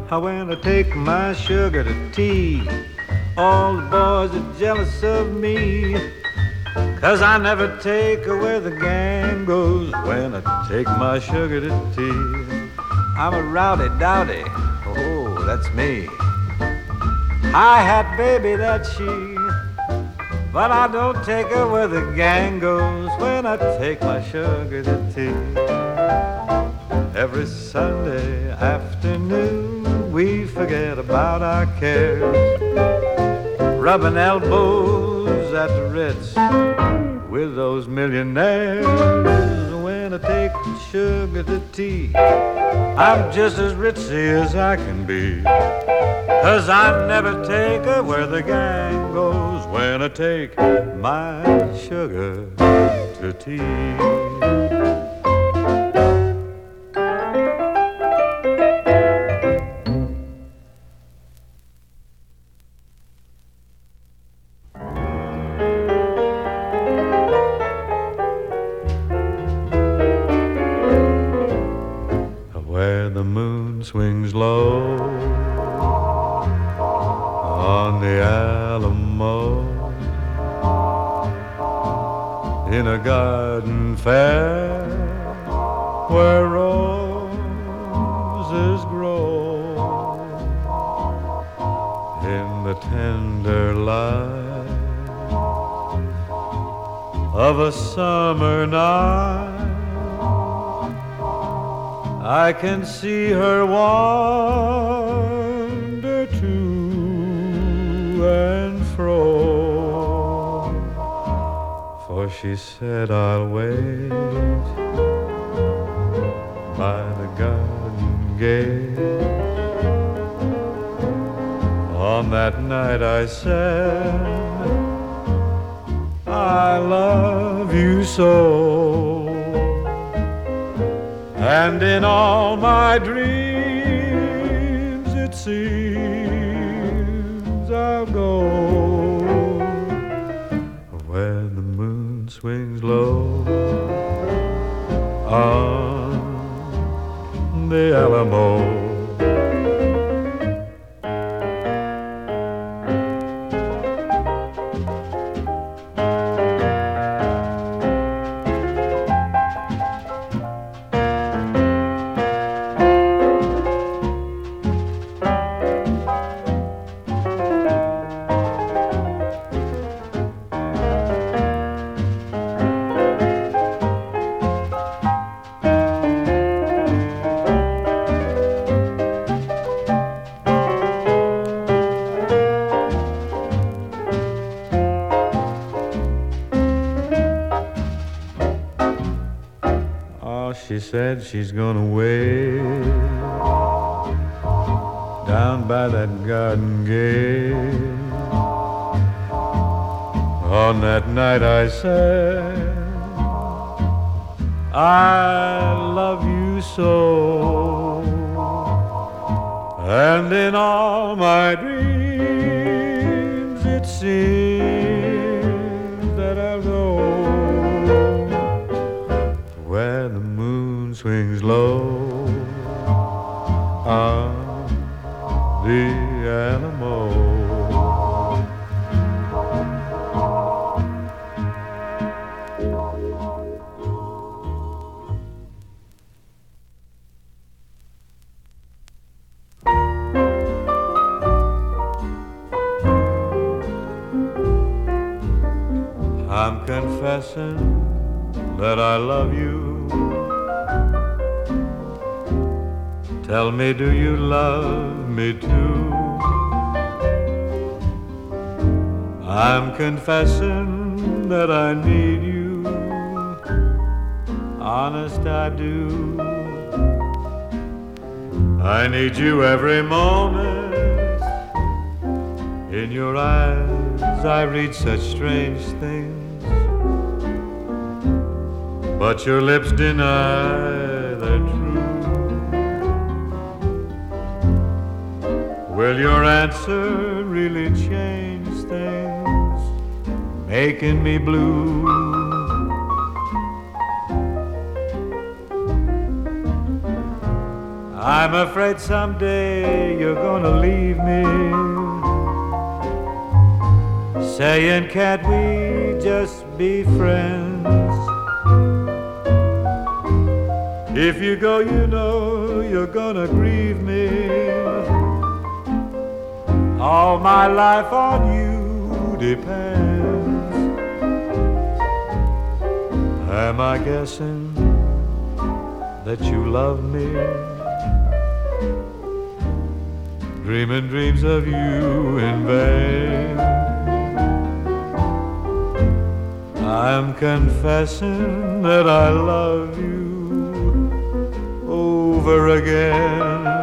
When I take my sugar to tea, all the boys are jealous of me. 'Cause I never take her where the gang goes when I take my sugar to tea. I'm a rowdy dowdy, oh, that's me. Hi-hat baby, that's she. But I don't take her where the gang goes when I take my sugar to tea. Every Sunday afternoon we forget about our cares, rubbing elbows at the Ritz with those millionaires. When I take sugar to tea, I'm just as ritzy as I can be. 'Cause I never take her where the gang goes when I take my sugar to tea. Where the moon swings low on the Alamo, in a garden fair where roses grow, in the tender light of a summer night, I can see her wander to and fro. For she said, I'll wait by the garden gate. On that night I said, I love you so. And in all my dreams it seems I'll go where the moon swings low on the Alamo. She said she's gonna wait down by that garden gate. On that night I said, I love you so. And in all my dreams it seems that I'll go where the moon swings low on the Alamo. I'm confessing that I love you. Tell me, do you love me too? I'm confessing that I need you. Honest, I do. I need you every moment. In your eyes I read such strange things, but your lips deny their truth. Will your answer really change things, making me blue? I'm afraid someday you're gonna leave me, saying can't we just be friends? If you go, you know you're gonna grieve me. All my life on you depends. Am I guessing that you love me? Dreaming dreams of you in vain. I'm confessing that I love you over again.